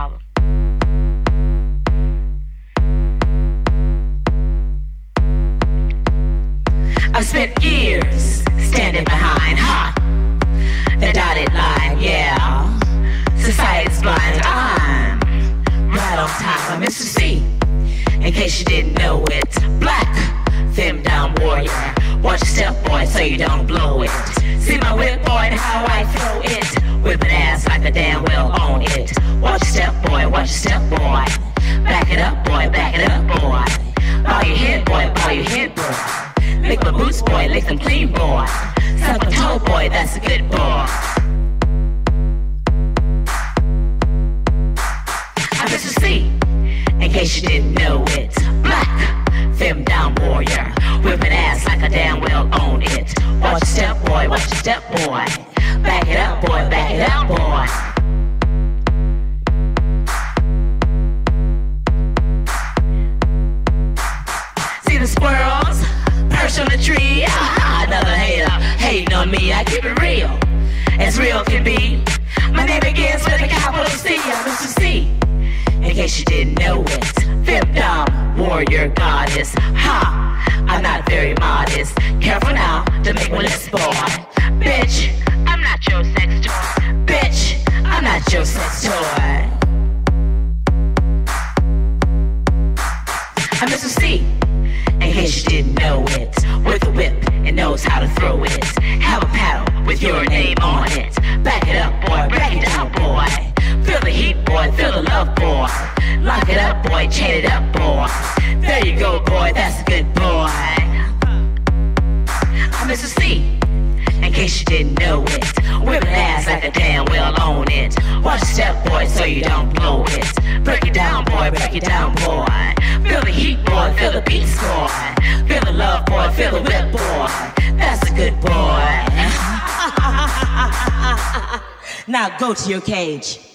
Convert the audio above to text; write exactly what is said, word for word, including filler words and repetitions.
problem. I've spent years standing behind, ha, the dotted line, yeah. Society's blind, I'm right on top of Mister C. In case you didn't know it, black, thin down warrior. Watch your step, boy, so you don't blow it. See my whip, boy, and how I throw it. Whipping ass like a damn well own it. Watch your step, boy, watch your step, boy. Back it up, boy, back it up, boy. Bow your head, boy, bow your head, boy. Lick my boots, boy, lick them clean, boy. Suck my toe, boy, that's a good boy. I'm Mister C, in case you didn't know it. Black, femme down warrior. Whipping ass like a damn well own it. Watch your step, boy, watch your step, boy. Back it up, boy, back it up, boy. See the squirrels perched on the tree? Ah, another hater hating on me. I keep it real, as real can be. My name begins with a capital C. I'm Mister C, in case you didn't know it. Femdom, warrior goddess. Ha, I'm not very modest. Careful now to make one less boy. Bitch, I'm not your sex toy. Bitch, I'm not your sex toy. I'm Mister C, in case you didn't know it. With a whip, it knows how to throw it. Have a paddle with your name on it. Back it up, boy, back it down, boy. Feel the heat, boy, feel the love, boy. Lock it up, boy, chain it up, boy. There you go, boy, that's a good boy. I'm Mister C, in case you didn't know it. Whipping ass like a damn well own it. Watch your step, boy, so you don't blow it. Break it down, boy, break it down, boy. Feel the heat, boy, feel the beats, boy. Feel the love, boy, feel the whip, boy. That's a good boy. Now go to your cage.